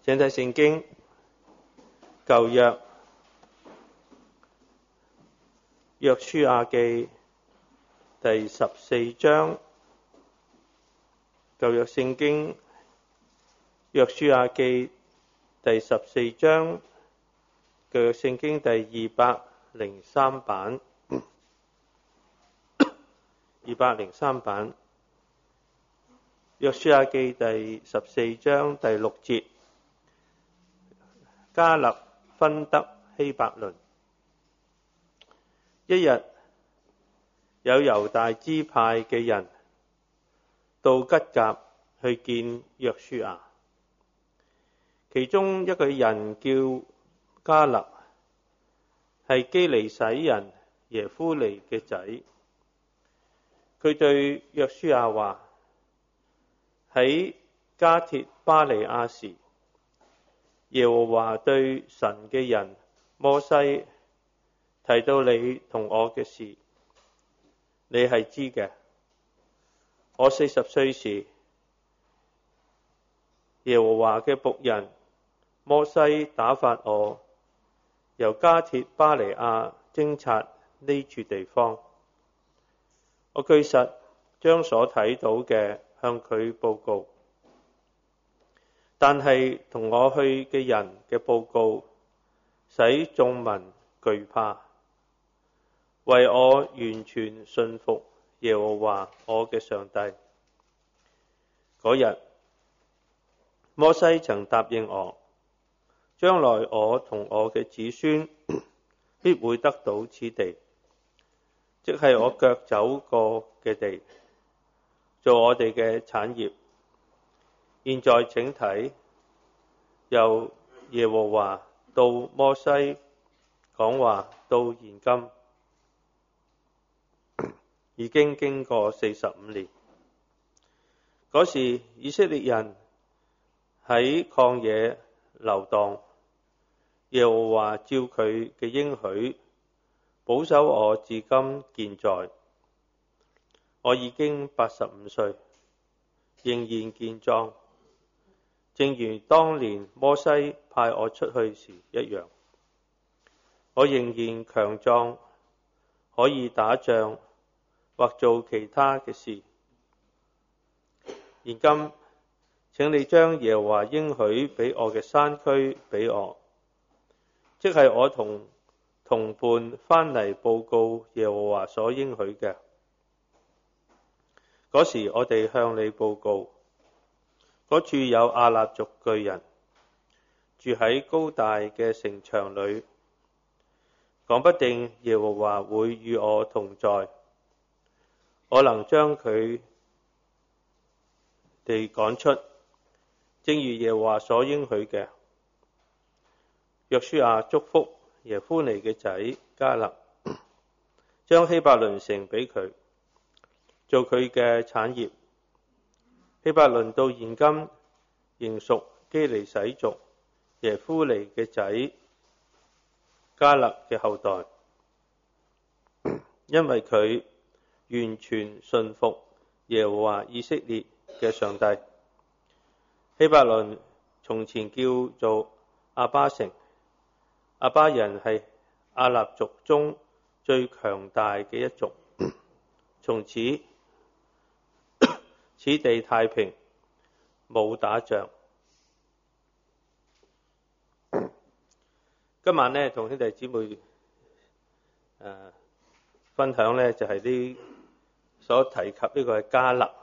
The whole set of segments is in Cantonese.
請睇聖經舊約約書亞記第14章，舊約聖經約書亞記第14章，舊約聖經第203版，203版，約書亞記第14章第6節，迦勒分得希伯倫。一日，有猶大支派嘅人到吉甲去見約書亞，其中一個人叫迦勒，係基利洗人耶夫尼嘅仔。佢對約書亞話：喺加鐵巴尼亞時，耶和華對神嘅人摩西提到你同我嘅事，你係知嘅。我40歲時，耶和華嘅僕人摩西打發我由加鐵巴尼亞偵察呢處地方，我據實將所睇到嘅向佢報告，但係同我去嘅人嘅報告使眾民懼怕，為我完全信服耶和華我嘅上帝。嗰日，摩西曾答應我，將來我同我嘅子孫必會得到此地，即係我腳走過嘅地，做我哋嘅產業。現在請睇，由耶和華到摩西講話到現今，已經經過45年。嗰時以色列人喺曠野流蕩，耶和華照佢嘅應許保守我至今健在。我已經85歲，仍然健壯，正如當年摩西派我出去時一樣。我仍然強壯，可以打仗或做其他嘅事。現今請你將耶和華應許俾我嘅山區俾我，即係我同同伴翻嚟報告耶和華所應許嘅。嗰時我哋向你報告，嗰處有亞衲族巨人住喺高大嘅城牆裏，講不定耶和華會與我同在，我能將佢哋趕出，正如耶和華所應許嘅。約書亞祝福耶夫尼嘅仔迦勒，將希伯倫城俾佢做佢嘅產業。希伯倫到現今仍屬基利洗族耶夫尼嘅仔迦勒嘅後代，因為佢完全信服耶和華以色列嘅上帝。希伯倫從前叫做亞巴城，亞巴人係亞衲族中最強大嘅一族。從此此地太平，冇打仗。今晚呢，同兄弟姊妹分享呢，就係啲所提及呢個係迦勒。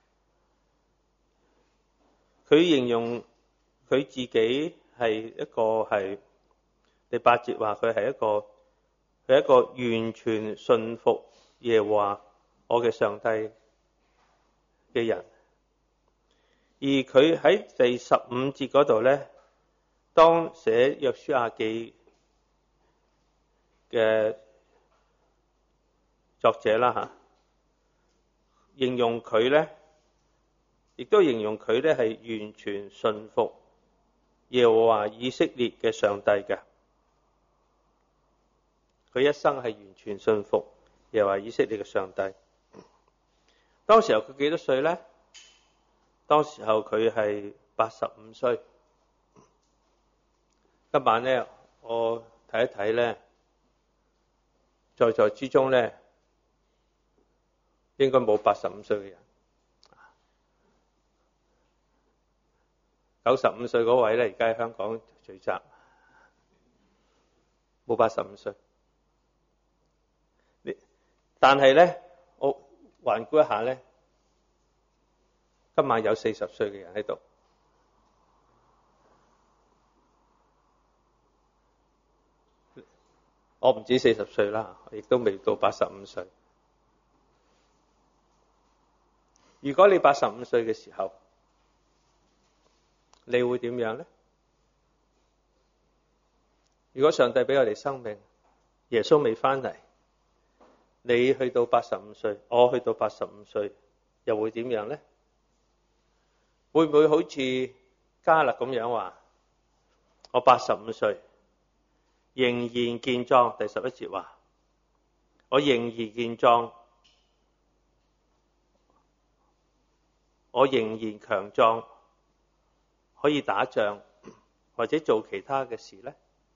佢形容佢自己係一個係第8節話佢係一個完全信服耶和華我嘅上帝嘅人。而佢喺第15節嗰度呢，當寫約書亞記嘅作者啦形容佢呢，亦都形容佢呢係完全信服耶和華以色列嘅上帝嘅。佢一生係完全信服耶和華以色列嘅上帝。當時候佢幾多歲呢？當時候佢係85歲。 今晚咧，我睇一睇咧，在座之中咧，應該冇85歲嘅人。95歲嗰位咧，而家喺香港聚集，冇85歲。但係咧，我環顧一下咧，今晚有40歲嘅人喺度。我唔止40歲啦，亦都未到85歲。如果你85歲嘅時候，你會點樣呢？如果上帝俾我哋生命，耶穌未返嚟，你去到85歲，我去到85歲，又會點樣呢？會唔會好似加勒咁樣話，我85歲仍然健壯？第11節話，我仍然健壯，我仍然強壯，可以打仗或者做其他嘅事呢？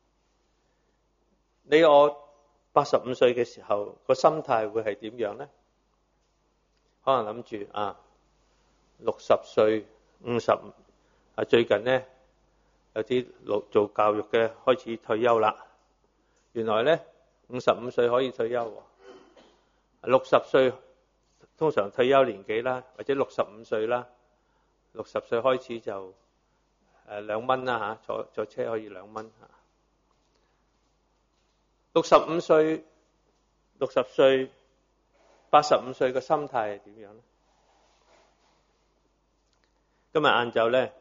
你我85歲嘅時候，個心態會係點樣呢？可能諗住60歲、50最近呢，有啲做教育嘅開始退休啦。原來呢，55歲可以退休，60歲通常退休年紀啦，或者65歲啦，60歲開始就2蚊啦嚇，坐車可以2蚊嚇。65歲、60歲、85歲嘅心態係點樣呢？今日晏晝咧，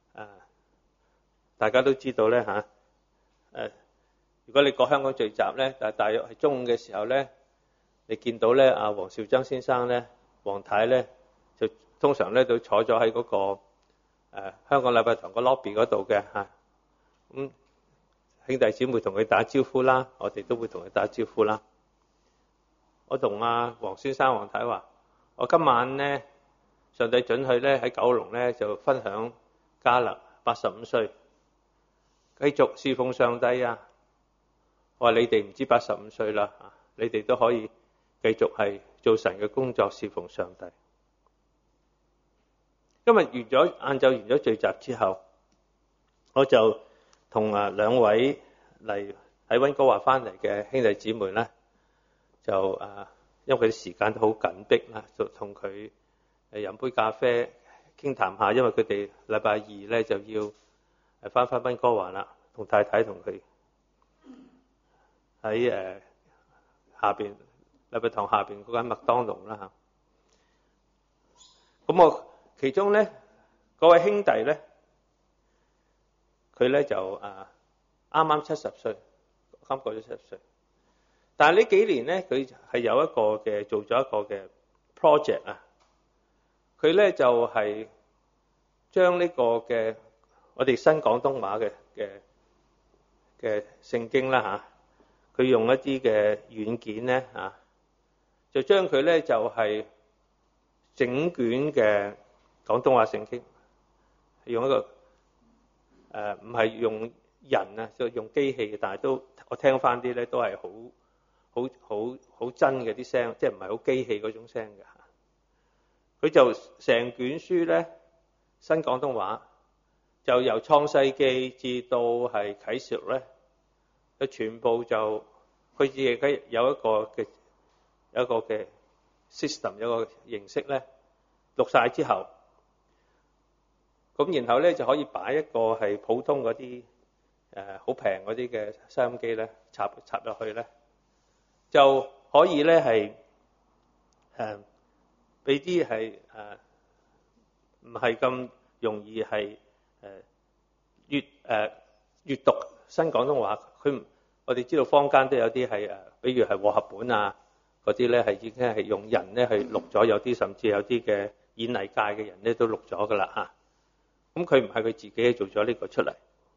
大家都知道咧嚇，如果你過香港聚集咧，大約係中午嘅時候咧，你見到咧黃兆曾先生咧、黃太咧，就通常咧都坐咗喺嗰個香港禮拜堂個 lobby 嗰度嘅嚇，咁兄弟姊妹同佢打招呼啦，我哋都會同佢打招呼啦。我同黃先生、黃太話：我今晚咧，上帝准許咧喺九龍咧就分享加勒85歲，繼續侍奉上帝啊！我話你哋唔知85歲啦，你哋都可以繼續係做神嘅工作，侍奉上帝。今日晏晝完咗聚集之後，我就同兩位嚟喺溫哥華翻嚟嘅兄弟姊妹咧，就因為佢啲時間都好緊迫啦，就同佢飲杯咖啡傾談下，因為佢哋禮拜2咧就要翻溫哥華啦，同太太同佢喺下邊禮拜堂下邊嗰間麥當勞啦嚇。咁我其中咧嗰位兄弟咧，佢咧就啱啱70歲，啱過咗70歲。但係呢幾年咧，佢係有一個嘅做咗一個嘅 project 啊。佢咧就係將呢個嘅我哋新廣東話嘅聖經啦嚇，佢用一啲嘅軟件咧嚇，就將佢咧就係整卷嘅廣東話聖經，用一個唔係用人啊，就用機器嘅，但係都我聽翻啲咧都係好真嘅啲聲，即係唔係好機器嗰種聲嘅嚇。佢就成卷書咧，新廣東話就由創世記至到係啟示錄咧，佢全部就佢自己有一個嘅 system， 有一個形式咧錄晒之後，咁然後咧就可以擺一個係普通嗰啲好平嗰啲嘅收音機咧插入去咧，就可以咧係俾啲係唔係咁容易係閱讀新廣東話。我哋知道坊間都有啲係比如係和合本啊嗰啲咧係已經係用人咧去錄咗，有啲甚至有啲嘅演藝界嘅人咧都錄咗噶啦嚇。咁佢唔係佢自己做咗呢個出嚟。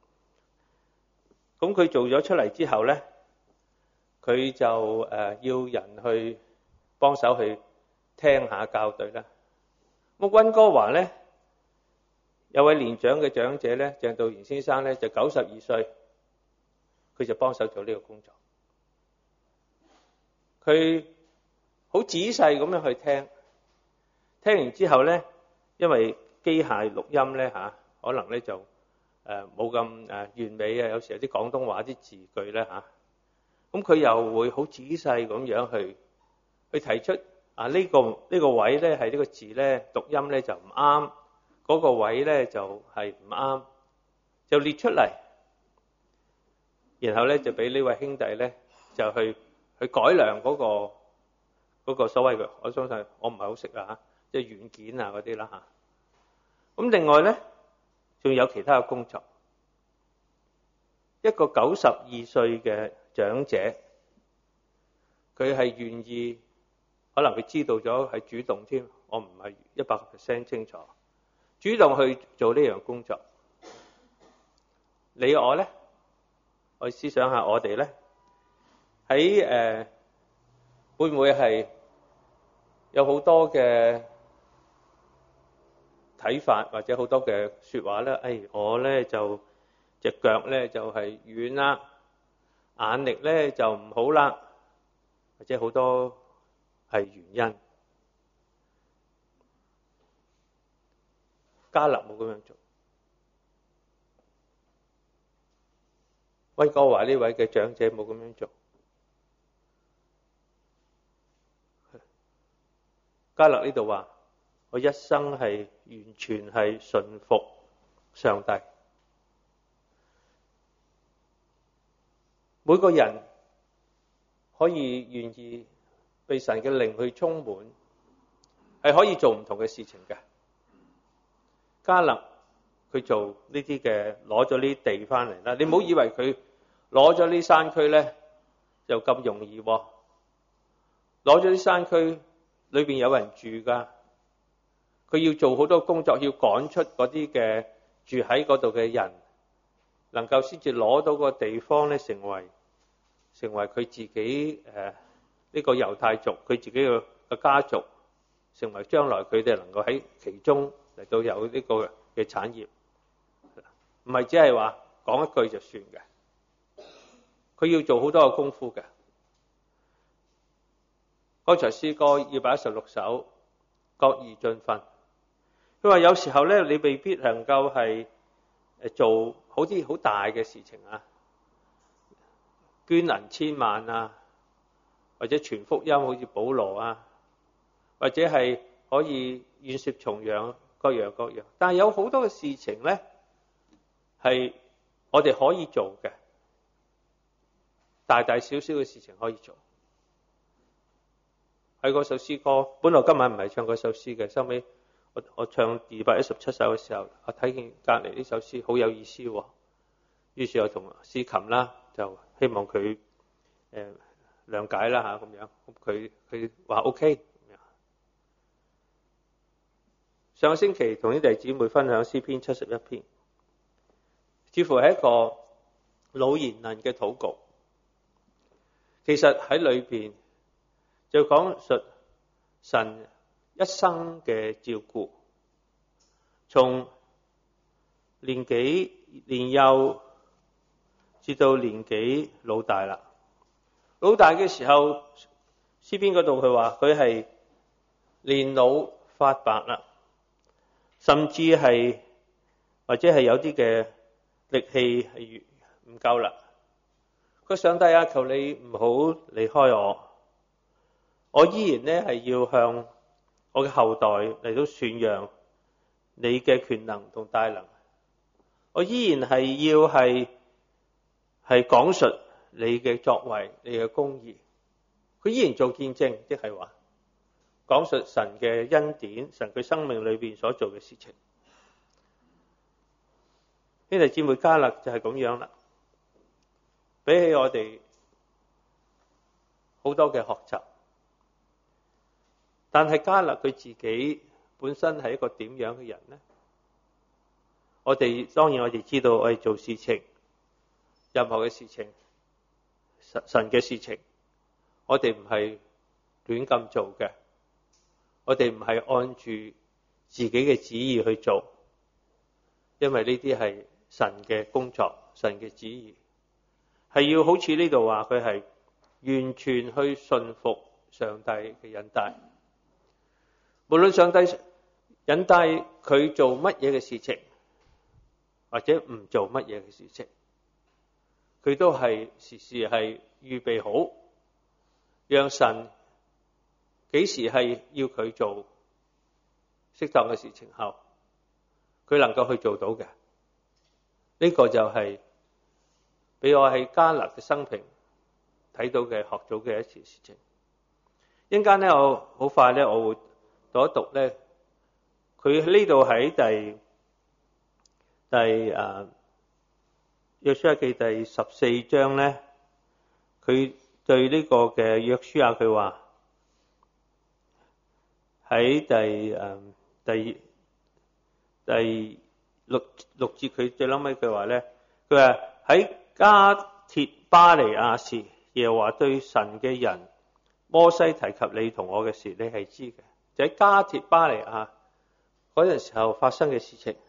咁佢做咗出嚟之後咧，佢就要人去幫手去聽下校對啦。咁溫哥華咧有位年長嘅長者咧，鄭道賢先生咧就92歲， 佢就幫手做呢個工作。佢好仔細咁樣去聽，聽完之後咧，因為機械錄音咧可能咧就冇咁完美啊，有時有啲廣東話啲字句咧咁佢又會好仔細咁樣去提出呢個位咧係呢個字咧讀音咧就唔啱，嗰個位咧就係唔啱，就列出嚟，然後咧就俾呢位兄弟咧就去改良嗰個所謂嘅，我相信我唔係好識即係軟件嗰啲啦咁另外咧仲有其他嘅工作，一個92歲嘅長者，佢係願意，可能佢知道咗係主動添，我唔係100% 清楚，主動去做呢樣工作。你我咧，我思想下我哋咧喺會唔會係有好多嘅睇法或者好多嘅說話咧？我咧就隻腳咧就係軟啦，眼力咧就唔好啦，或者好多係原因。迦勒冇咁樣做，溫哥華呢位嘅長者冇咁樣做。迦勒呢度話：我一生係完全係順服上帝。每個人可以願意被神嘅靈去充滿，係可以做唔同嘅事情嘅。迦勒佢做呢啲嘅，攞咗呢啲地翻嚟啦。你唔好以為佢攞咗呢山區咧就咁容易喎。攞咗啲山區裏邊有人住噶，佢要做好多工作，要趕出嗰啲嘅住喺嗰度嘅人，能夠先至攞到個地方咧，成為佢自己呢個猶太族佢自己嘅家族，成為將來佢哋能夠喺其中嚟到有呢個嘅產業，唔係只係話講一句就算嘅，佢要做好多嘅功夫嘅。剛才詩歌216首各宜盡分，佢話有時候咧你未必能夠係做好啲好大嘅事情捐銀1000萬或者傳福音好似保羅或者係可以遠涉重洋各樣，但係有好多嘅事情咧係我哋可以做嘅，大大小小嘅事情可以做。喺嗰首詩歌，本來今晚唔係唱嗰首詩嘅，收尾我唱217首嘅時候，我睇見隔離呢首詩好有意思喎，於是我同司琴啦，就希望佢諒解啦咁樣，佢話 OK。上個星期同啲弟兄姊妹分享詩篇71篇，似乎係一個老年人嘅禱告，其實喺裏邊就講述神一生嘅照顧，從年幼至到年紀老大啦。老大嘅時候，詩篇嗰度佢話佢係年老發白啦，甚至係或者係有啲嘅力氣係唔夠啦。佢上帝求你唔好離開我。我依然咧係要向我嘅後代嚟到宣揚你嘅權能同大能，我依然係要係講述你嘅作為，你嘅公義。佢依然做見證，即係話講述神嘅恩典，神佢生命裏邊所做嘅事情。兄弟姊妹，迦勒就係咁樣啦，比起我哋好多嘅學習。但係迦勒佢自己本身係一個點樣嘅人呢？當然我哋知道，我哋做事情，任何嘅事情，神嘅事情，我哋唔係亂咁做嘅，我哋唔係按住自己嘅旨意去做，因為呢啲係神嘅工作，神嘅旨意。 係要好似呢度話佢係完全去順服上帝嘅引帶。無論上帝引帶佢做乜嘢嘅事情，或者唔做乜嘢嘅事情，佢都係時時係預備好，讓神幾時係要佢做適當嘅事情後，佢能夠去做到嘅。呢個就係俾我喺迦勒嘅生平睇到嘅學到嘅一件事情。一陣間咧，我好快咧，我會讀一讀咧，佢呢度喺約書亞記第14章咧，佢對呢個嘅約書亞佢話喺第六節佢最後尾佢話咧，佢話喺加鐵巴尼亞時，耶和華對神嘅人摩西提及你同我嘅事，你係知嘅。就喺加鐵巴尼亞嗰陣時候發生嘅事情，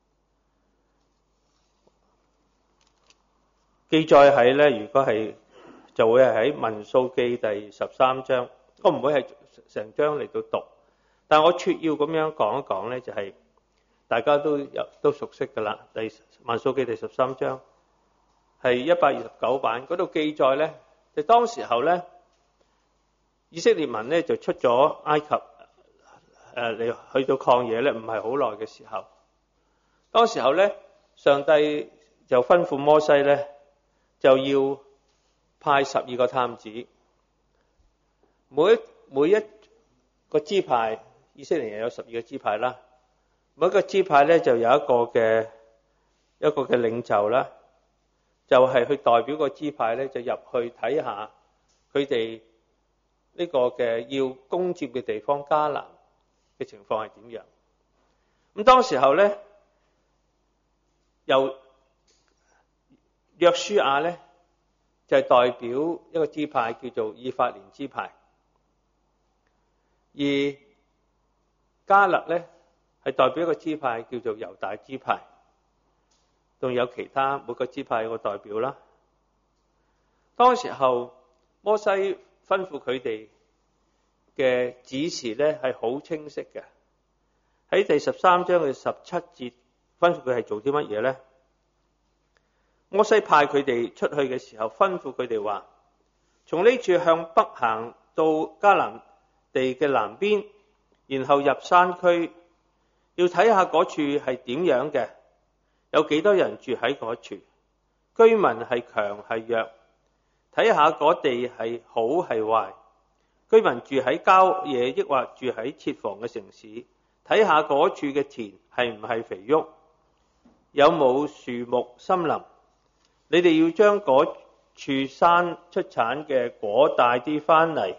記載喺咧，如果係就會係喺民數記第13章，我唔會係成章嚟到讀，但我撮要咁樣講一講咧，就係大家都熟悉噶啦。民數記第13章係129版，嗰度記載咧，就當時候咧，以色列民咧就出咗埃及，嚟去到曠野咧，唔係好耐嘅時候，當時候咧，上帝就吩咐摩西咧，就要派12個探子，每一個支派，以色列人有12個支派啦，每一個支派咧就有一個嘅領袖啦，就係去代表個支派咧，就入去睇下佢哋呢個嘅要攻佔嘅地方迦南嘅情況係點樣。咁當時候咧，由約書亞咧就係代表一個支派叫做以法蓮支派，而迦勒咧係代表一個支派叫做猶大支派，仲有其他每個支派有個代表啦。當時候摩西吩咐佢哋嘅指示咧係好清晰嘅，喺第13章嘅17節吩咐佢係做啲乜嘢咧？摩西派佢哋出去嘅時候，吩咐佢哋話：從呢處向北行到迦南地嘅南邊，然後入山區，要睇下嗰處係點樣嘅，有幾多人住喺嗰處，居民係強係弱，睇下嗰地係好係壞，居民住喺郊野抑或住喺設防嘅城市，睇下嗰處嘅田係唔係肥沃，有冇樹木森林。你哋要將嗰處山出產嘅果帶啲翻嚟，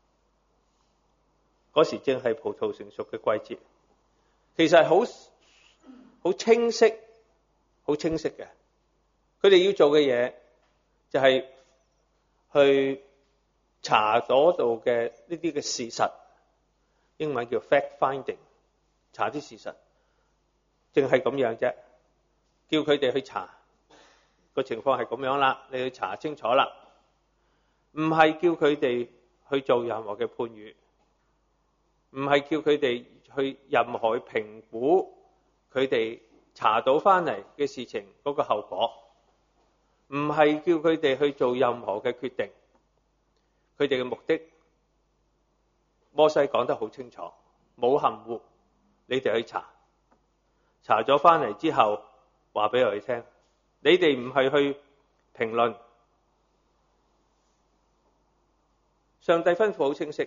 嗰時正係葡萄成熟嘅季節。其實係好清晰嘅。佢哋要做嘅嘢就係去查嗰度嘅呢啲嘅事實，英文叫 fact finding， 查啲事實，淨係咁樣啫。叫佢哋去查。個情況係咁樣啦，你去查清楚啦，唔係叫佢哋去做任何嘅判語，唔係叫佢哋去任何評估佢哋查到翻嚟嘅事情嗰個後果，唔係叫佢哋去做任何嘅決定。佢哋嘅目的，摩西講得好清楚，冇含糊，你哋去查咗翻嚟之後，話俾我哋聽。你哋唔係去評論，上帝吩咐好清晰。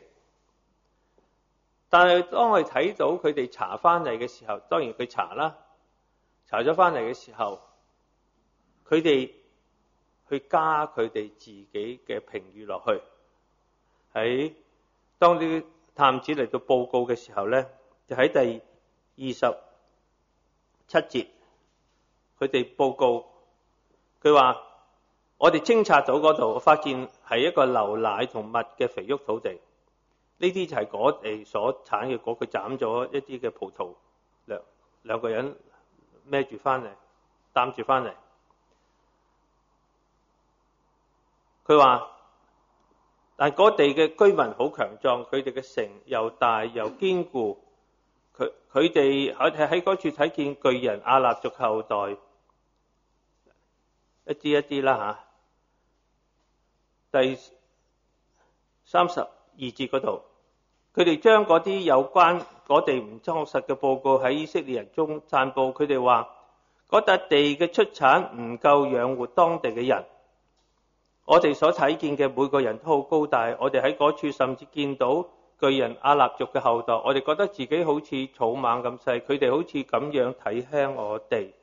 但係當我哋睇到佢哋查翻嚟嘅時候，當然佢查啦，查咗翻嚟嘅時候，佢哋去加佢哋自己嘅評語落去。喺當啲探子嚟到報告嘅時候咧，就喺第27節，佢哋報告。佢話：我哋偵察到嗰度，發現係一個流奶同蜜嘅肥沃土地。呢啲就係嗰地所產嘅果。佢斬咗一啲嘅葡萄，兩個人孭住翻嚟，擔住翻嚟。 佢話，但嗰地嘅居民好強壯，佢哋嘅城又大又堅固，佢哋喺嗰處睇見巨人亞納族後代，一啲一啲啦嚇。第32節嗰度，佢哋將嗰啲有關嗰地唔裝實嘅報告喺以色列人中散佈。佢哋話嗰笪地嘅出產唔夠養活當地嘅人。我哋所睇見嘅每個人都好高大，我哋喺嗰處甚至見到巨人亞納族嘅後代。我哋覺得自己好似草蜢咁細，佢哋好似咁樣睇輕我哋。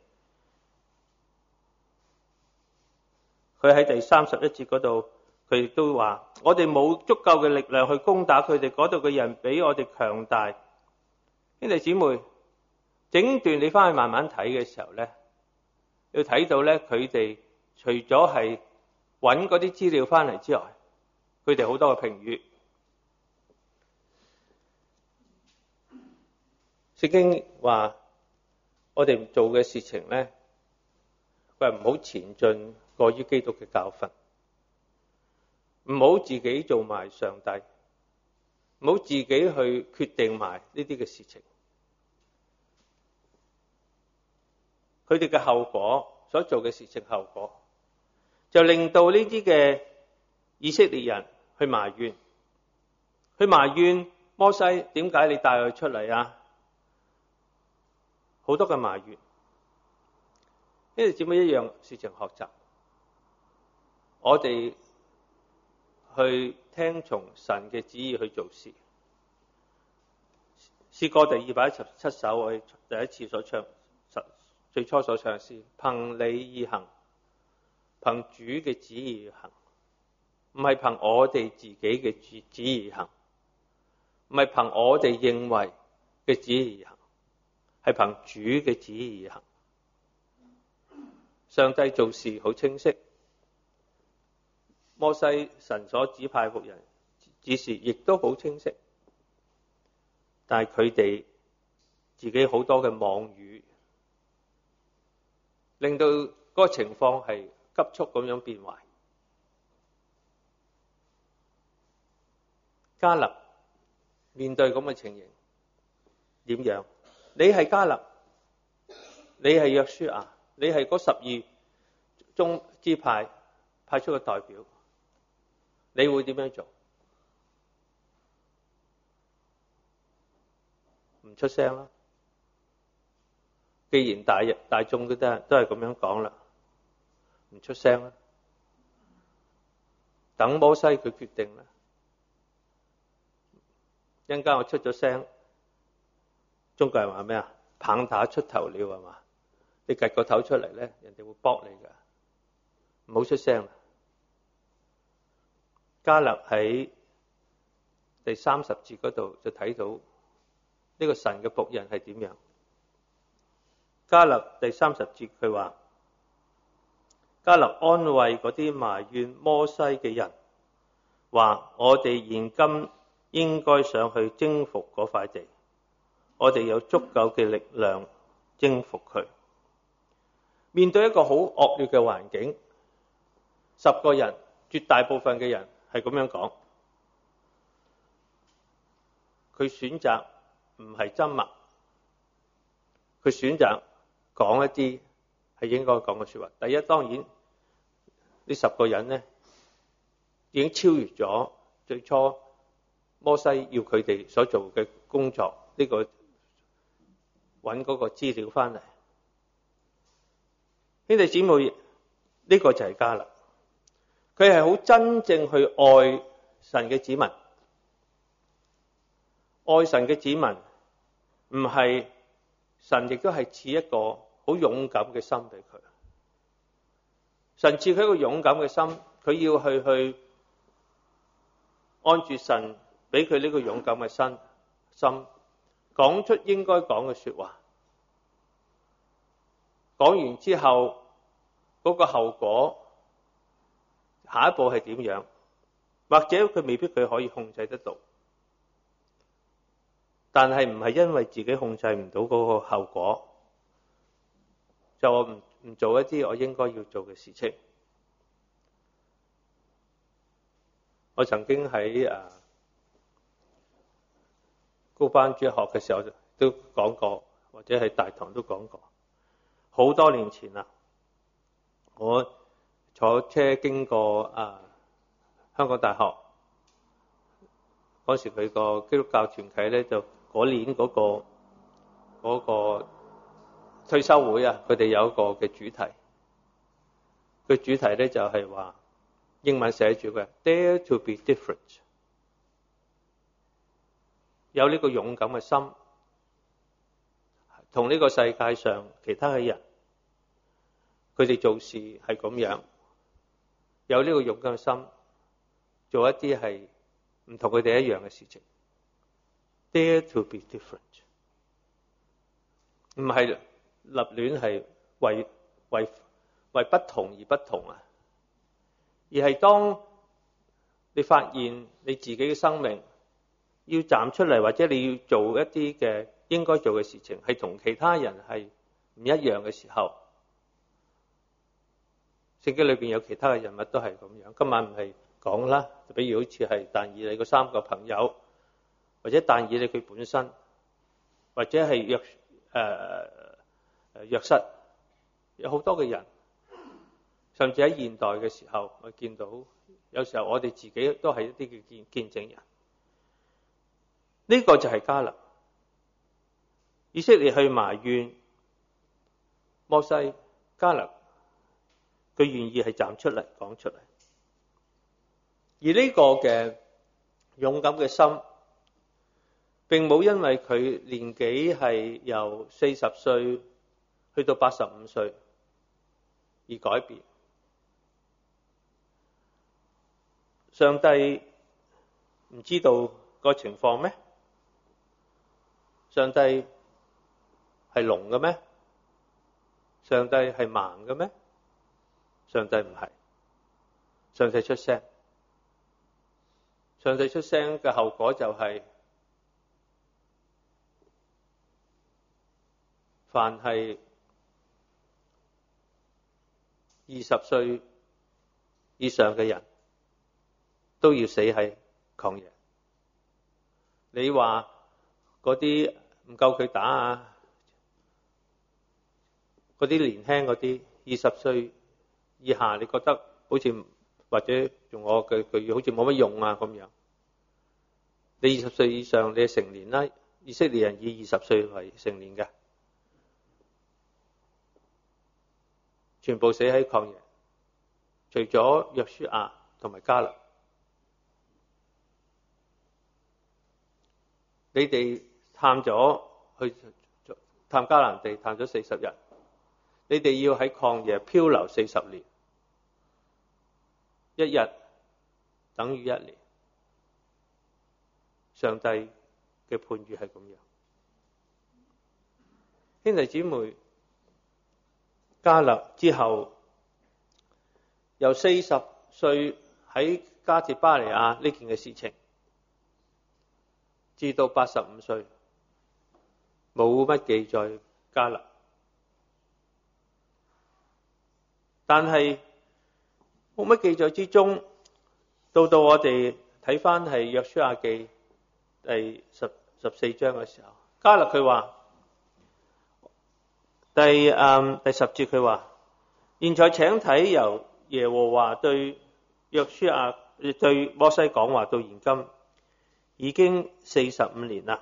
佢喺第31節嗰度，佢亦都話：我哋冇足夠嘅力量去攻打佢哋，嗰度嘅人比我哋強大。兄弟姊妹，整段你翻去慢慢睇嘅時候呢，要睇到呢，佢哋除咗係揾嗰啲資料翻嚟之外，佢哋好多嘅評語。聖經話我哋做嘅事情呢，佢話唔好前進過於基督嘅教訓，唔好自己做埋上帝，唔好自己去決定埋呢啲嘅事情。佢哋嘅後果，所做嘅事情後果，就令到呢啲嘅以色列人去埋怨摩西，點解你帶佢出嚟啊？好多嘅埋怨，呢啲只係一樣事情學習。我哋去聽從神嘅旨意去做事。詩歌第217首，我哋第一次所唱，最初所唱嘅詩，憑你意行，憑主嘅旨意行，唔係憑我哋自己嘅旨意行，唔係憑我哋認為嘅旨意行，係憑主嘅旨意行。上帝做事好清晰，摩西神所指派僕人指示亦都好清晰，但係佢哋自己好多嘅妄語，令到嗰個情況係急速咁樣變壞。迦勒面對咁嘅情形點樣？你係迦勒，你係約書亞，你係嗰12宗支派派出嘅代表，你會點樣做？唔出聲啦。既然大眾都係咁樣講啦，唔出聲啦，等摩西佢決定啦。一陣間我出咗聲，中國人話咩啊？棒打出頭了係嘛？你趌個頭出嚟咧，人哋會駁你噶，唔好出聲啦。迦勒喺第30節嗰度就睇到呢個神嘅僕人係點樣。迦勒第30節佢話：迦勒安慰嗰啲埋怨摩西嘅人，話我哋現今應該上去征服嗰塊地，我哋有足夠嘅力量征服佢。面對一個好惡劣嘅環境，10個人絕大部分嘅人係咁樣講，佢選擇唔係緘默，佢選擇講一啲係應該講嘅說話。第一，當然呢10個人呢已經超越咗最初摩西要佢哋所做嘅工作，呢個揾嗰個資料翻嚟。兄弟姊妹，呢個就係迦勒，佢係好真正去愛神嘅子民。愛神嘅子民，唔係神亦都係賜一個好勇敢嘅心俾佢。神賜佢一個勇敢嘅心，佢要去按住神俾佢呢個勇敢嘅心，講出應該講嘅說話。講完之後，嗰個後果，下一步係點樣？或者佢未必佢可以控制得到，但係唔係因為自己控制唔到嗰個後果，就我唔做一啲我應該要做嘅事情。 我曾經喺高班主日學嘅時候都講過，或者喺大堂都講過，好多年前啦，我坐車經過香港大學，嗰時佢個基督教團契咧，就嗰年嗰個退休會啊，佢哋有一個嘅主題，個主題咧就係話英文寫住嘅 Dare to be different， 有呢個勇敢嘅心，同呢個世界上其他嘅人，佢哋做事係咁樣，有呢個勇敢嘅心，做一啲係唔同佢哋一樣嘅事情。Dare to be different， 唔係立亂係為不同而不同啊，而係當你發現你自己嘅生命要站出嚟，或者你要做一啲嘅應該做嘅事情，係同其他人係唔一樣嘅時候，聖經裏邊有其他嘅人物都係咁樣。今晚唔係講啦，就比如好似係但以理嗰三個朋友，或者但以理佢本身，或者係約瑟，有好多嘅人，甚至喺現代嘅時候，我見到有時候我哋自己都係一啲嘅見證人。呢個就係迦勒。以色列去埋怨摩西，迦勒佢願意係站出嚟講出嚟，而呢個嘅勇敢嘅心，並冇因為佢年紀係由40歲去到85歲而改變。上帝唔知道個情況咩？上帝係聾嘅咩？上帝係盲嘅咩？上帝唔係，上帝出聲。上帝出聲嘅後果就係，凡係20歲以上嘅人都要死喺曠野。你話嗰啲唔夠佢打啊，嗰啲年輕嗰啲20歲以下，你覺得好似或者用我嘅句好似冇乜用啊咁樣。你20歲以上，你係成年啦。以色列人以20歲為成年嘅，全部死喺曠野，除咗約書亞同埋迦勒。你哋探咗去探迦南地，探咗40日，你哋要喺曠野漂流40年，一日等於1年。上帝嘅判語係咁樣。兄弟姊妹，迦勒之後由40歲喺加帖巴尼亞呢件嘅事情，至到85歲，冇乜記載迦勒。但係冇乜記載之中，到我哋睇返係約書亞記第14章嘅時候，迦勒佢話第10節佢話，現在請睇由耶和華對約書亞對摩西講話到現今已經45年啦。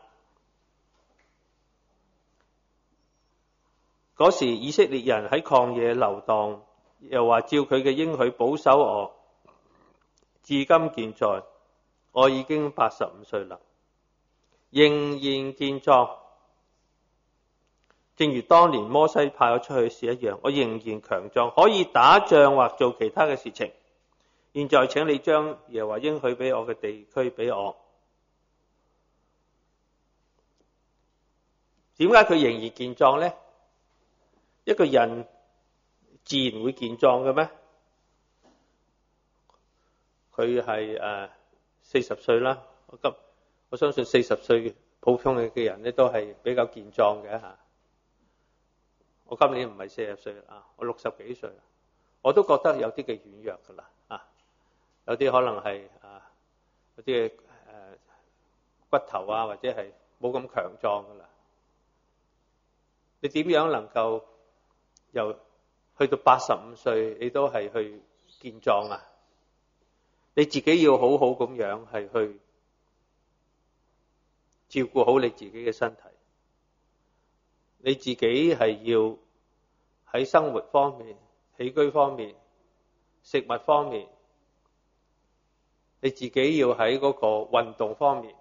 嗰時以色列人喺曠野流蕩，又話照佢嘅應許保守我，至今健在，我已經85歲啦，仍然健壯，正如當年摩西派我出去時一樣，我仍然強壯，可以打仗或做其他嘅事情。現在請你將耶和華應許俾我嘅地區俾我。點解佢仍然健壯呢？一個人自然會健壯嘅咩？佢係40歲啦，我相信40歲普通嘅人咧都係比較健壯嘅嚇。我今年唔係40歲啦，我60幾歲啦，我都覺得有啲嘅軟弱噶啦啊，有啲可能係嗰啲骨頭啊，或者係冇咁強壯噶啦。你點樣能夠由去到85歲，你都係去健壯啊？你自己要好好咁樣係去照顧好你自己嘅身體，你自己係要喺生活方面、起居方面、食物方面，你自己要喺嗰個運動方面，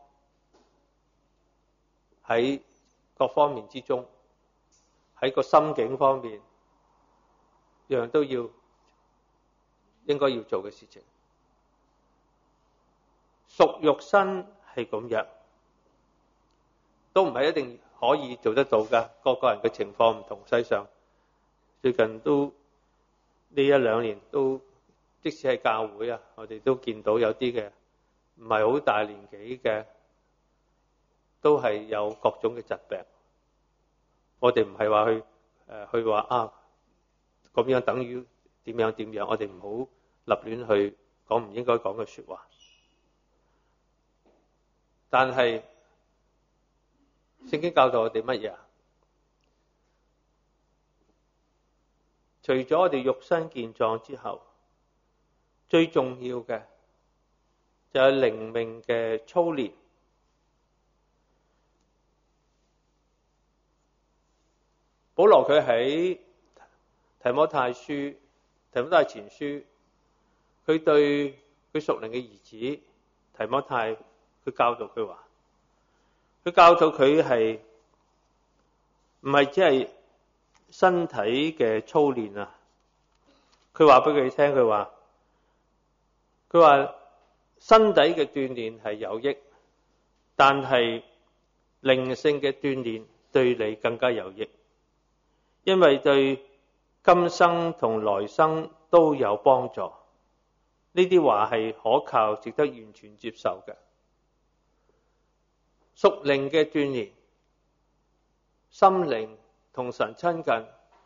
喺各方面之中，喺個心境方面，樣樣都要應該要做嘅事情。屬肉身係咁樣，都唔係一定可以做得到㗎。個個人嘅情況唔同，世上最近都呢一兩年都，即使係教會啊，我哋都見到有啲嘅唔係好大年紀嘅，都係有各種嘅疾病。我哋唔係話去話啊咁樣等於點樣點樣，我哋唔好立亂去講唔應該講嘅說話。但係聖經教導我哋乜嘢啊？除咗我哋肉身健壯之後，最重要嘅就係靈命嘅操練。保羅佢喺提摩太前書，佢對佢屬靈嘅兒子提摩太，佢教導佢話，佢教導佢係唔係只係身體嘅操練啊？佢話俾佢聽，佢話身體嘅鍛煉係有益，但係靈性嘅鍛煉對你更加有益，因為對今生同來生都有幫助。呢啲話係可靠，值得完全接受嘅。屬靈嘅鍛煉，心靈同神親近，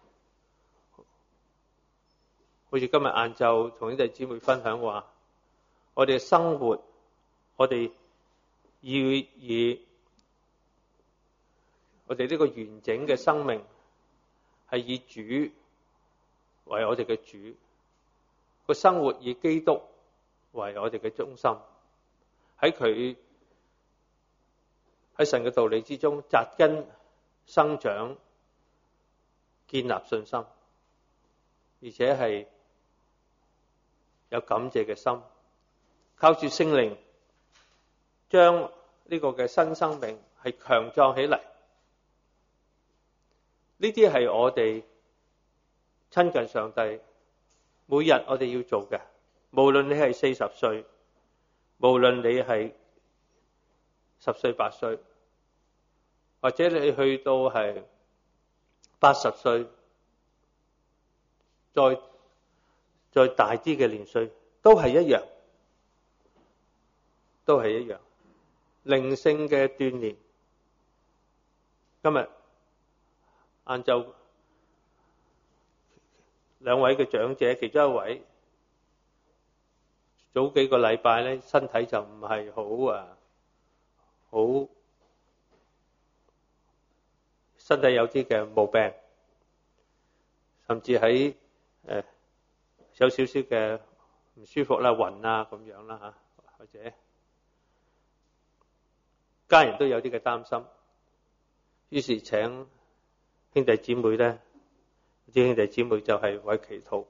好似今日晏晝同兄弟姊妹分享話，我哋嘅生活，我哋要以我哋呢個完整嘅生命係以主為我哋嘅主，個生活以基督為我哋嘅中心，喺神嘅道理之中扎根生長，建立信心，而且係有感謝嘅心，靠住聖靈將呢個嘅新生命係強壯起嚟。呢啲係我哋親近上帝每日我哋要做嘅，無論你係40歲，無論你係10歲8歲，或者你去到係80歲，再大啲嘅年歲，都係一樣，靈性嘅鍛煉。今日晏晝兩位嘅長者，其中一位早幾個禮拜咧，身體就唔係好身體有啲嘅毛病，甚至喺有少少嘅唔舒服啦、暈啊咁樣啦嚇，或者家人都有啲嘅擔心，於是請兄弟姊妹咧，啲兄弟姊妹就係為祈禱。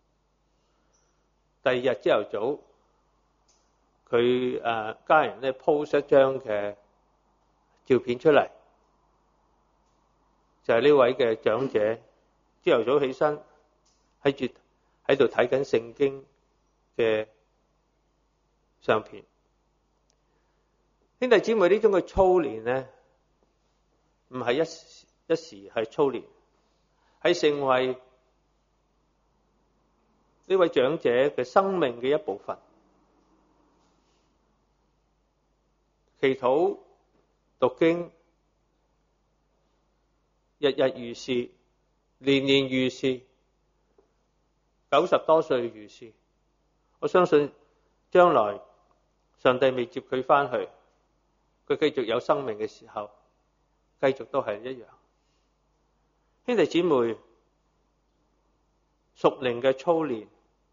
第二日朝頭早，佢家人咧 post 一張嘅照片出嚟，就係呢位嘅長者朝頭早起身喺度睇緊聖經嘅相片。兄弟姊妹，呢種嘅操練咧，唔係一時係操練，係成為呢位長者嘅生命嘅一部分。祈禱、讀經，日日如是，年年如是，90多歲如是。我相信將來上帝未接佢翻去，佢繼續有生命嘅時候，繼續都係一樣。兄弟姊妹，屬靈嘅操練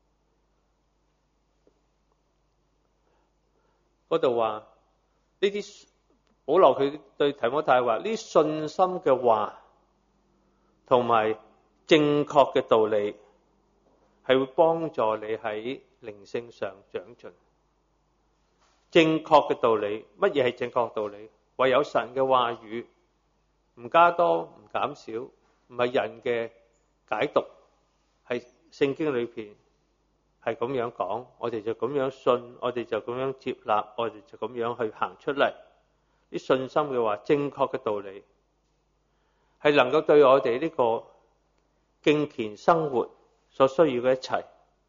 嗰度話，呢啲保羅佢對提摩太話，呢啲信心嘅話同埋正確嘅道理係會幫助你喺靈性上長進。正確嘅道理，乜嘢係正確嘅道理？唯有神嘅話語，唔加多唔減少，唔係人嘅解讀，係聖經裏邊係咁樣講，我哋就咁樣信，我哋就咁樣接納，我哋就咁樣去行出嚟。啲信心嘅話，正確嘅道理係能夠對我哋呢個敬虔生活所需要嘅一切。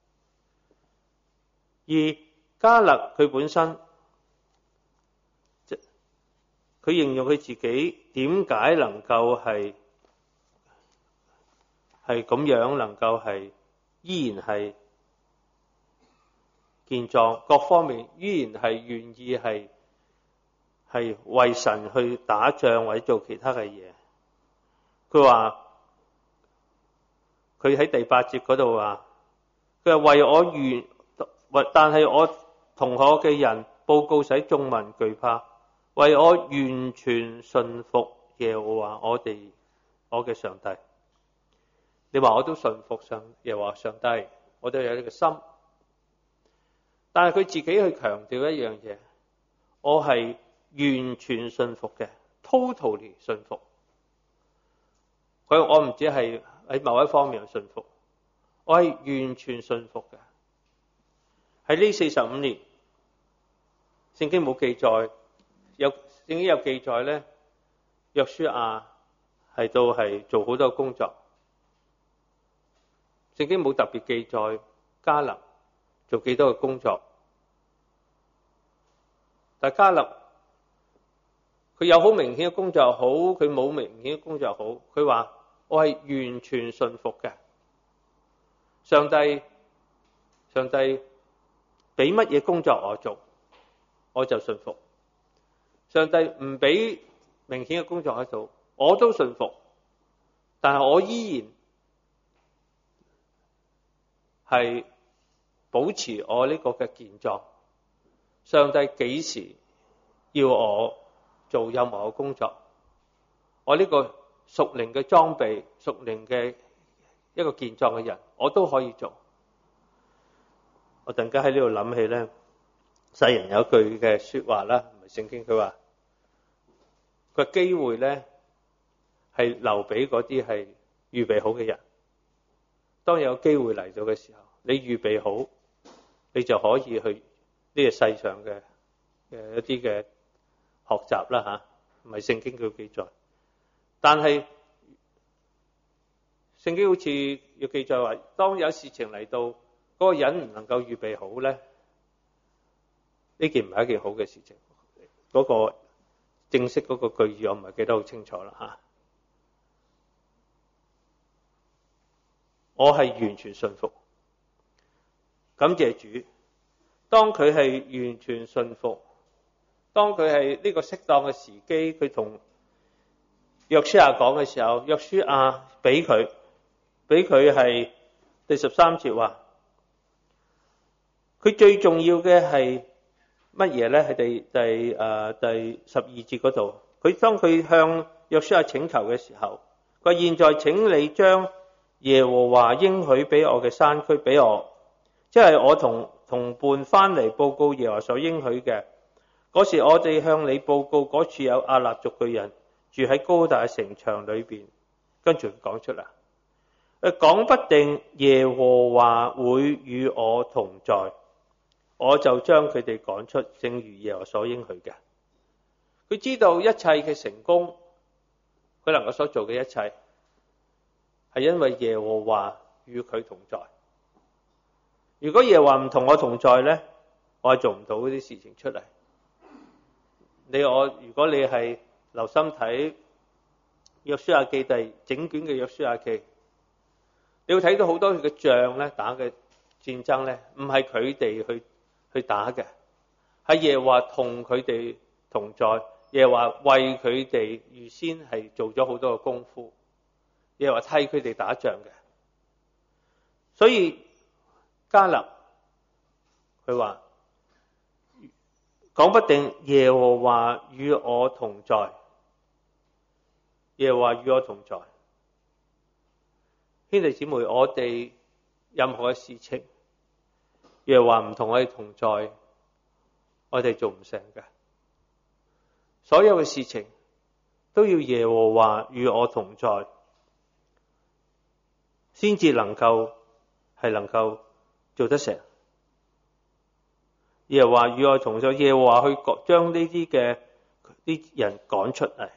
而迦勒佢本身，佢形容佢自己點解能夠係咁樣，能夠係依然係健壯，各方面依然係願意係為神去打仗或者做其他嘅嘢。佢話佢喺第8節嗰度話，佢話為我願，但係我同我嘅人報告使眾民懼怕，為我完全順服耶和華我嘅上帝。你話我都順服耶和華上帝，我都有呢個心。但係佢自己去強調一樣嘢，我係完全順服嘅 ，totally 順服。我唔止係喺某一方面順服，我係完全順服嘅。喺呢45年，聖經冇記載，聖經有記載咧，約書亞係做好多工作。聖經冇特別記載迦勒做幾多嘅工作，但迦勒佢有好明顯嘅工作又好，佢冇明顯嘅工作又好，佢話我係完全順服嘅。上帝俾乜嘢工作我做，我就順服。上帝唔俾明顯嘅工作我做，我都順服。但係我依然係保持我呢個嘅健壯。上帝幾時要我做任何嘅工作，我呢個屬靈嘅裝備、屬靈嘅一個健壯嘅人，我都可以做。我突然間喺呢度諗起咧，世人有一句嘅說話啦，唔係聖經，佢話個機會咧係留俾嗰啲係預備好嘅人。當有機會嚟到嘅時候，你預備好，你就可以去呢個世上嘅一啲嘅學習啦吓，唔係聖經佢記載。但係聖經好似要記載話，當有事情嚟到，嗰個人唔能夠預備好咧，呢件唔係一件好嘅事情。嗰個正式嗰個句意我唔係記得好清楚啦吓。我係完全順服，感謝主。當佢係完全順服，當佢係呢個適當嘅時機，佢同約書亞講嘅時候，約書亞俾佢係第13節話，佢最重要嘅係乜嘢咧？係第12節嗰度，當佢向約書亞請求嘅時候，佢話現在請你將耶和華應許俾我嘅山區俾我，即係我同伴翻嚟報告耶和華所應許嘅。嗰時我哋向你報告，嗰處有亞衲族嘅人住喺高大城牆裏邊。跟住講出嚟，講不定耶和華會與我同在，我就將佢哋趕出，正如耶和華所應許嘅。佢知道一切嘅成功，佢能夠所做嘅一切，係因為耶和華與佢同在。如果耶和華唔同我同在呢，我係做唔到嗰啲事情出嚟。如果你係留心睇約書亞記整卷嘅約書亞記，你會睇到好多佢嘅仗咧，打嘅戰爭咧，唔係佢哋去打嘅， 係耶和華同佢哋同在，耶和華為佢哋預先係做咗好多嘅功夫，耶和華替佢哋打仗嘅。所以迦勒佢話，講不定耶和華與我同在，耶和華與我同在。兄弟姊妹，我哋任何嘅事情，耶和華唔同我哋同在，我哋做唔成嘅。所有嘅事情都要耶和華與我同在，先至能夠做得成。耶和華與我同在，耶和華去將呢啲人趕出嚟。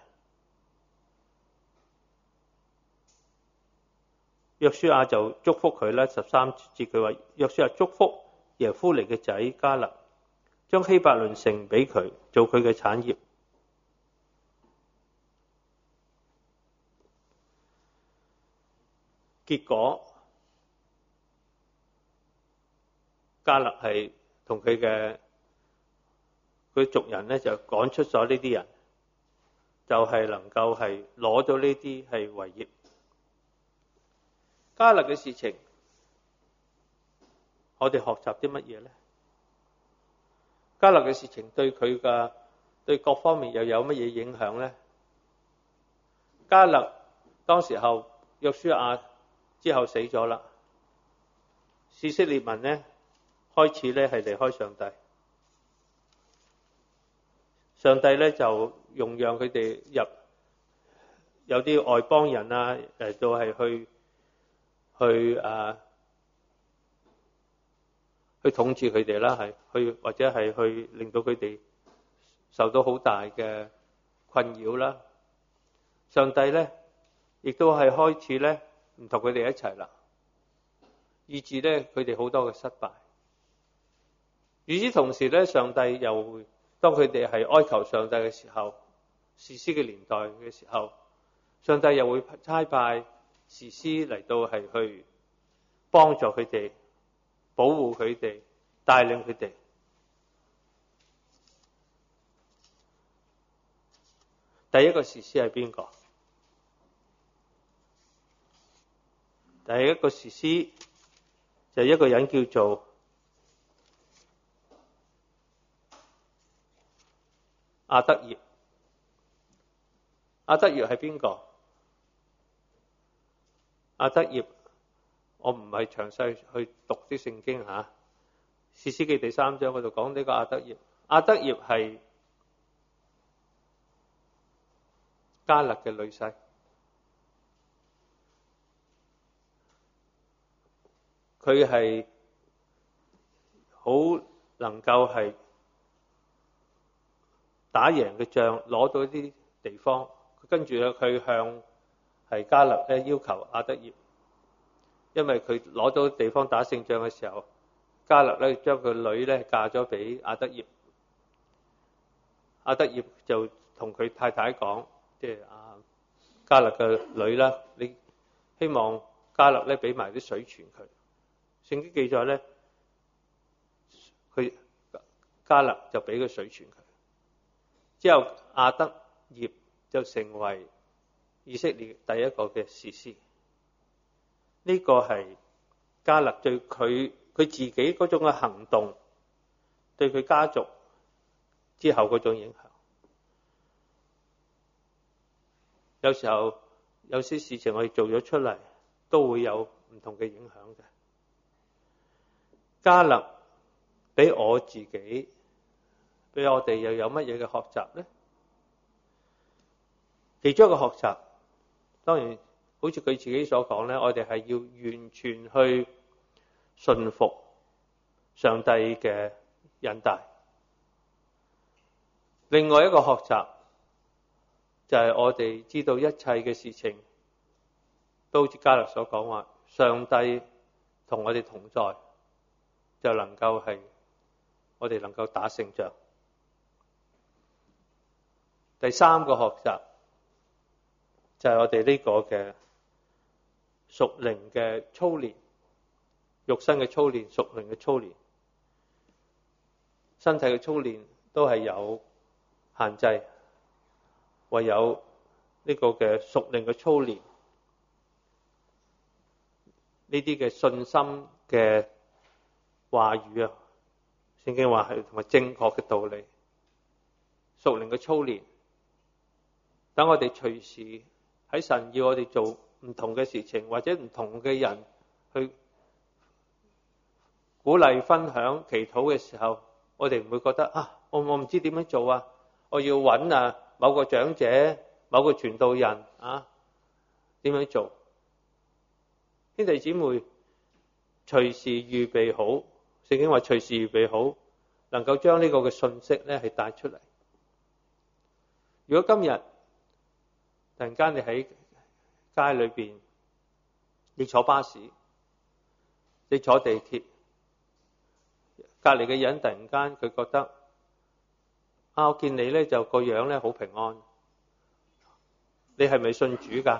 約書亞就祝福佢啦，13節佢話，約書亞祝福耶夫尼嘅仔迦勒，將希伯倫城俾佢做佢嘅產業。結果迦勒係同佢族人咧，就趕出咗呢啲人，就係能夠係攞咗呢啲係為業。迦勒嘅事情，我哋學習啲乜嘢咧？迦勒嘅事情對各方面又有乜嘢影響咧？迦勒當時候約書亞之後死咗啦，以色列民咧開始咧係離開上帝，上帝咧就容讓佢哋入有啲外邦人啊嚟到係去統治佢哋啦，或者係去令到佢哋受到好大嘅困擾啦。上帝咧亦都係開始咧唔同佢哋一齊啦，以致咧佢哋好多嘅失敗。與此同時咧，上帝又會當佢哋係哀求上帝嘅時候，士師嘅年代嘅時候，上帝又會差派士師嚟到係去幫助佢哋，保護佢哋，帶領佢哋。第一個士師係邊個？第一個士師就係一個人叫做亞得葉。亞得葉係邊個？亞得葉，我唔係詳細去讀啲聖經吓。士師記第3章嗰度講呢個亞得葉。亞得葉係迦勒嘅女婿，佢係好能夠係打贏嘅仗，攞到啲地方，跟住咧佢向係迦勒咧要求亞得葉，因為佢攞到地方打勝仗嘅時候，迦勒咧將佢女咧嫁咗俾亞得葉。亞得葉就同佢太太講，即係迦勒嘅女啦，你希望迦勒咧俾埋啲水泉佢。聖經記載咧，迦勒就俾個水泉佢。之後亞得葉就成為以色列第一個嘅士師。呢個係迦勒對佢自己嗰種嘅行動，對佢家族之後嗰種影響。有時候有些事情我哋做咗出嚟，都會有唔同嘅影響嘅。迦勒俾我自己，俾我哋又有乜嘢嘅學習呢？其中一個學習，當然好似佢自己所講咧，我哋係要完全去順服上帝嘅引帶。另外一個學習就係我哋知道一切嘅事情都好似迦勒所講話，上帝同我哋同在，就能夠係我哋能夠打勝仗。第三個學習就係我哋呢個嘅屬靈嘅操練，肉身嘅操練，屬靈嘅操練。 身體嘅操練都係有限制，唯有呢個嘅屬靈嘅操練，呢啲嘅信心嘅話語啊，聖經話係同埋正確嘅道理，屬靈嘅操練，等我哋隨時喺神要我哋做唔同嘅事情，或者唔同嘅人去鼓勵分享祈禱嘅時候，我哋唔會覺得啊，我唔知點樣做啊，我要揾某個長者、某個傳道人點樣做？兄弟姊妹，隨時預備好，聖經話隨時預備好，能夠將呢個嘅信息咧係帶出嚟。如果今日突然間你喺街裏邊，你坐巴士，你坐地鐵，隔離嘅人突然間佢覺得我見你咧就個樣咧好平安，你係咪信主㗎？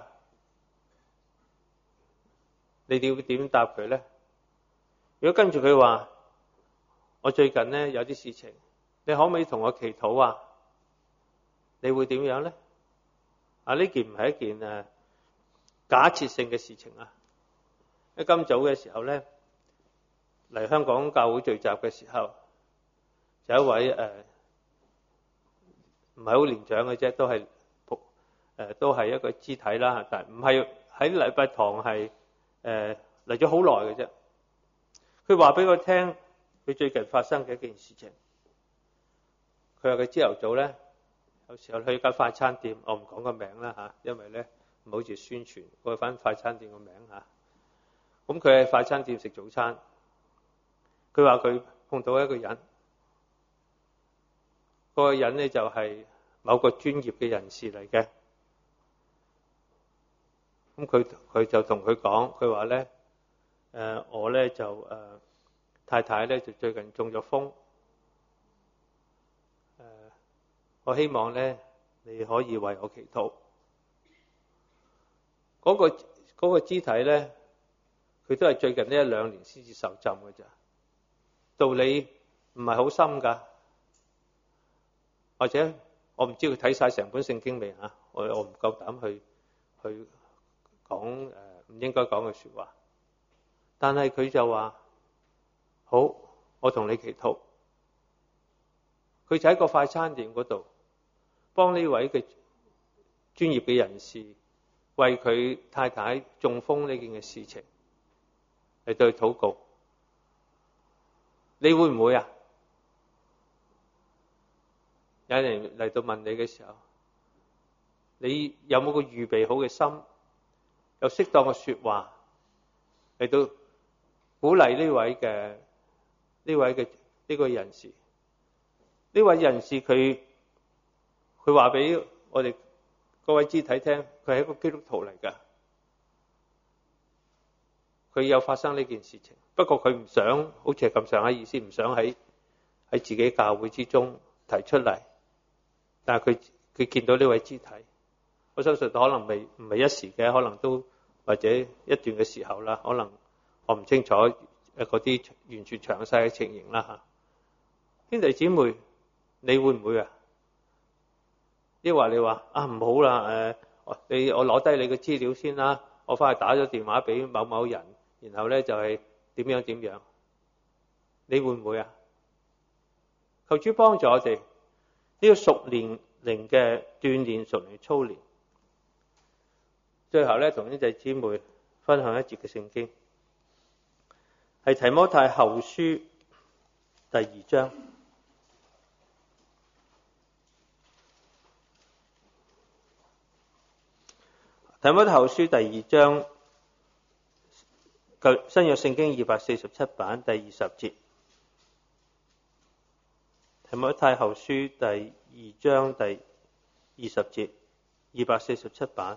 你哋會點答佢咧？如果跟住佢話我最近咧有啲事情，你可唔可以同我祈禱啊？你會點樣咧？呢件唔係一件假設性嘅事情啊！喺今早嘅時候咧，嚟香港教會聚集嘅時候，有一位唔係好年長嘅啫，都係一個肢體啦，但係唔係喺禮拜堂，係嚟咗好耐嘅啫。佢話俾我聽，佢最近發生嘅一件事情。佢話佢朝頭早咧，有時候去間快餐店，我唔講個名啦因為咧唔好似宣傳嗰間快餐店個名咁佢喺快餐店食早餐，佢話佢碰到一個人，嗰個人咧就係某個專業嘅人士嚟嘅。咁佢就同佢講，佢話咧我咧就太太咧就最近中咗風，我希望咧你可以為我祈禱。嗰個肢體咧，佢都係最近呢1-2年先至受浸嘅咋，道理唔係好深㗎，或者我唔知佢睇晒成本聖經未我唔夠膽去講唔應該講嘅說話，但係佢就話好，我同你祈禱。佢就喺個快餐店嗰度幫呢位嘅專業嘅人士為佢太太中風呢件嘅事情嚟對禱告。你會唔會啊？有人嚟到問你嘅時候，你有冇個預備好嘅心，有適當嘅說話嚟到鼓勵呢位人士？呢位人士佢話俾我哋各位肢體聽，佢係一個基督徒嚟㗎。佢有發生呢件事情，不過佢唔想，好似係咁上下意思，唔想喺自己教會之中提出嚟。但係佢見到呢位肢體，我相信可能唔係一時嘅，可能都或者一段嘅時候啦。可能我唔清楚嗰啲完全詳細嘅情形啦兄弟姊妹，你會唔會啊？抑或你話唔好啦，我攞低你嘅資料先啦，我翻去打咗電話俾某某人，然後咧就係點樣？你會唔會啊？求主幫助我哋呢個屬靈嘅鍛鍊，屬靈操練。最後咧，同兄弟姊妹分享一節嘅聖經，係提摩太後書第2章。提摩太後書第2章，新約聖經247版第20節。提摩太後書第2章第20節，247版。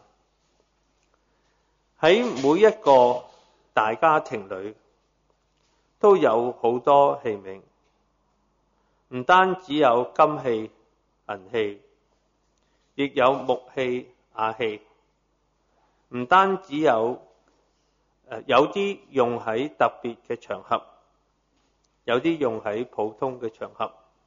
喺每一個大家庭裏都有好多器皿，唔單只有金器、銀器，亦有木器、瓦器。唔單只有啲用喺特別嘅場合，有啲用喺普通嘅場合。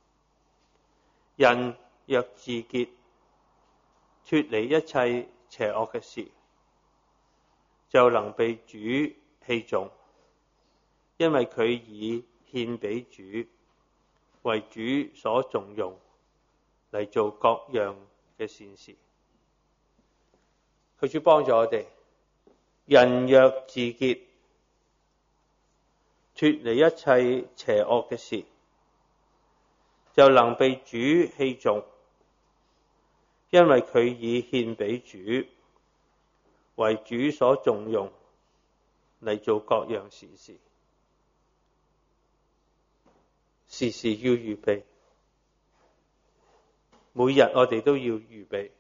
人若自潔，脫離一切邪惡嘅事，就能被主器重，因為佢已獻俾主，為主所重用，嚟做各樣嘅善事。佢主幫助我哋，人若自潔，脫離一切邪惡嘅事，就能被主器重，因為佢已獻俾主，為主所重用，嚟做各樣善事。時時要預備，每日我哋都要預備，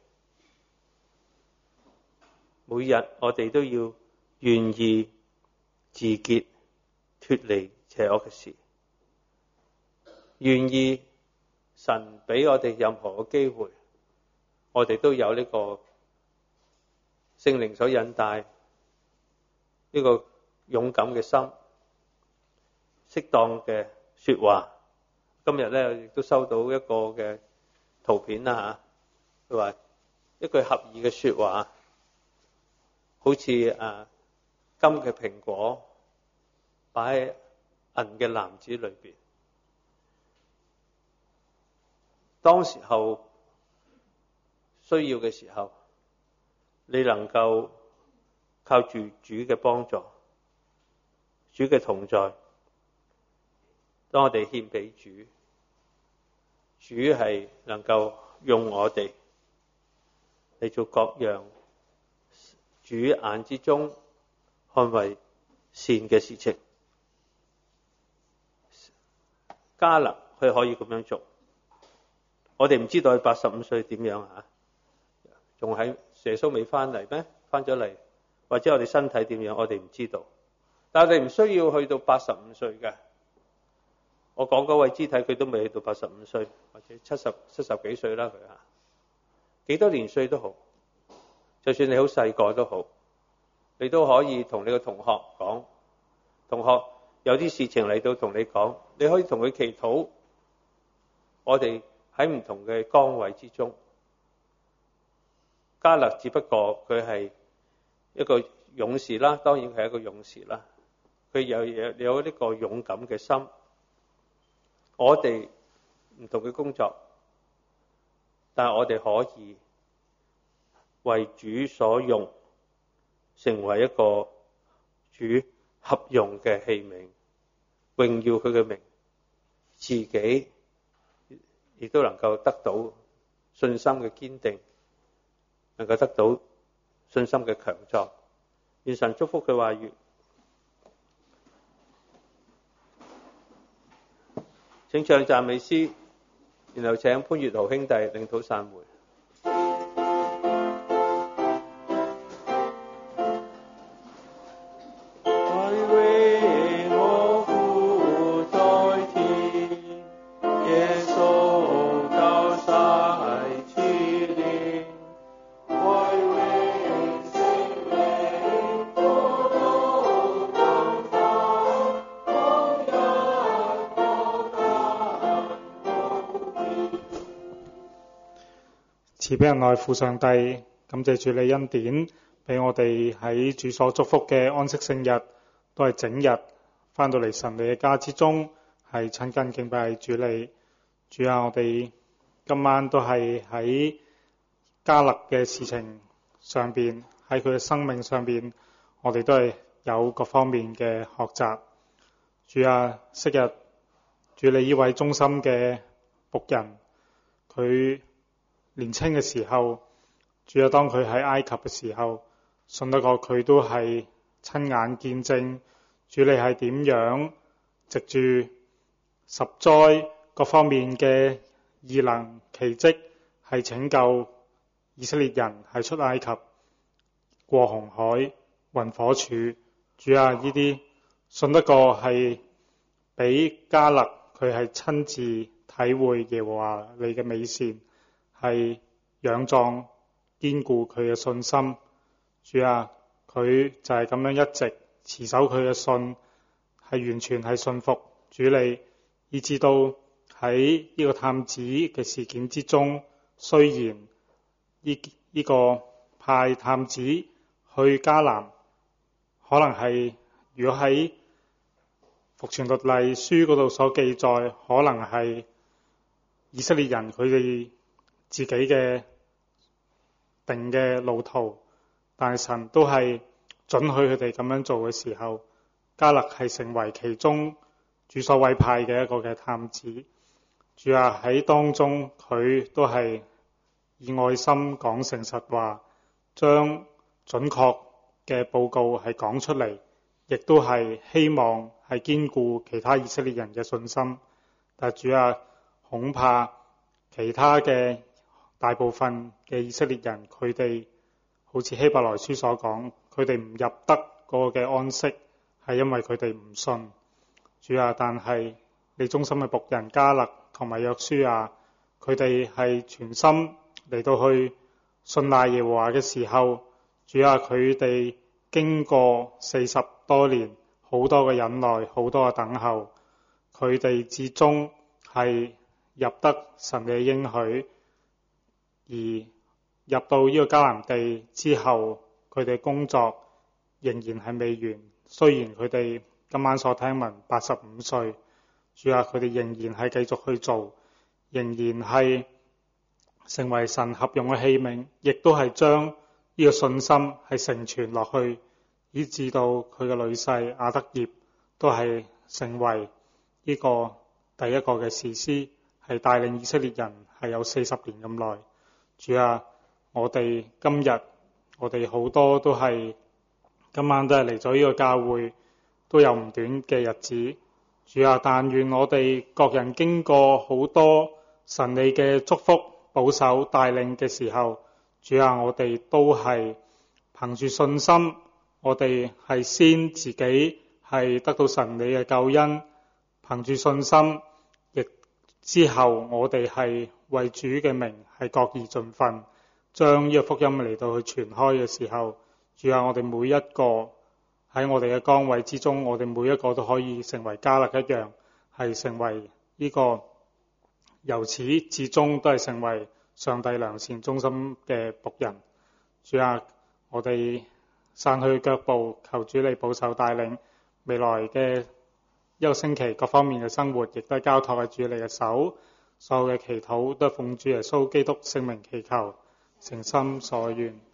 每日我哋都要願意自潔，脫離邪惡嘅事，願意神俾我哋任何嘅機會，我哋都有呢個聖靈所引帶，呢個勇敢嘅心，適當嘅說話。今日咧亦都收到一個嘅圖片啦嚇，佢話一句合意嘅說話，好似金嘅蘋果擺喺銀嘅籃子裏邊。當時候需要嘅時候，你能夠靠住主嘅幫助，主嘅同在，當我哋獻俾主，主係能夠用我哋嚟做各樣主眼之中看為善嘅事情。迦勒佢可以咁樣做，我哋唔知道佢85歲點樣嚇，仲喺耶穌未翻嚟咩？翻咗嚟，或者我哋身體點樣，我哋唔知道。但係我哋唔需要去到85歲嘅。我講嗰位肢體佢都未去到85歲，或者70幾歲啦佢嚇，幾多年歲都好，就算你好細個都好，你都可以同你個同學講，同學有啲事情嚟到同你講，你可以同佢祈禱。我哋喺唔同嘅崗位之中，迦勒只不過佢係一個勇士啦，當然佢係一個勇士啦，佢有呢個勇敢嘅心。我哋唔同嘅工作，但係我哋可以為主所用，成為一個主合用嘅器皿，榮耀佢嘅名，自己亦都能夠得到信心嘅堅定，能夠得到信心嘅強壯。願神祝福佢話語。請唱讚美詩，然後請潘月豪兄弟領禱散會。 慈悲仁愛父上帝，感謝主你恩典，俾我哋喺主所祝福嘅安息聖日，都係整日翻到嚟神你嘅家之中，係親近敬拜主你。主啊，我哋今晚都係喺迦勒嘅事情上邊，喺佢嘅生命上邊，我哋都係有各方面嘅學習。主啊，昔日主你呢位忠心嘅僕人，佢年青嘅時候，主啊，當佢喺埃及嘅時候，信得過佢都係親眼見證主你係點樣藉住10災各方面嘅異能奇蹟，係拯救以色列人係出埃及，過紅海，運火柱。主啊，呢啲信得過係俾迦勒佢係親自體會耶和華你嘅美善，係仰仗堅固佢嘅信心。主啊，佢就係咁樣一直持守佢嘅信，係完全係信服主你，以至到喺呢個探子嘅事件之中，雖然呢個派探子去迦南，可能係如果喺復傳律例書嗰度所記載，可能係以色列人佢哋自己嘅定嘅路途，但係神都係准許佢哋咁樣做嘅時候，迦勒係成為其中主所委派嘅一個嘅探子。主啊，喺當中佢都係以愛心講誠實話，將準確嘅報告係講出嚟，亦都係希望係堅固其他以色列人嘅信心。但主啊，恐怕其他嘅大部分嘅以色列人，佢哋好似希伯來書所講，佢哋唔入得嗰個嘅安息，係因為佢哋唔信。主啊，但係你忠心嘅僕人迦勒同埋約書亞，佢哋係全心嚟到去信賴耶和華嘅時候，主啊，佢哋經過40多年，好多嘅忍耐，好多嘅等候，佢哋至終係入得神嘅應許，而入到呢個迦南地之後，佢哋工作仍然係未完。雖然佢哋今晚所聽聞85歲，主啊，佢哋仍然係繼續去做，仍然係成為神合用嘅器皿，亦都係將呢個信心係承傳落去，以至到佢嘅女婿亞得葉都係成為呢個第一個嘅士師，係帶領以色列人係有40年咁耐。主啊，我哋今日我哋好多都係今晚都係嚟咗呢個教會，都有唔短嘅日子。主啊，但願我哋各人經過好多神你嘅祝福保守帶領嘅時候，主啊，我哋都係憑住信心，我哋係先自己係得到神你嘅救恩，憑住信心，亦之後我哋係為主嘅名係各宜盡分，將呢個福音嚟到去傳開嘅時候，主啊，我哋每一個喺我哋嘅崗位之中，我哋每一個都可以成為迦勒一樣，係成為呢個由始至終都係成為上帝良善忠心嘅僕人。主啊，我哋散去腳步，求主你保守帶領未來嘅一個星期各方面嘅生活，亦都係交託喺主你嘅手。所有嘅祈禱都係奉主耶穌基督聖名祈求，誠心所願。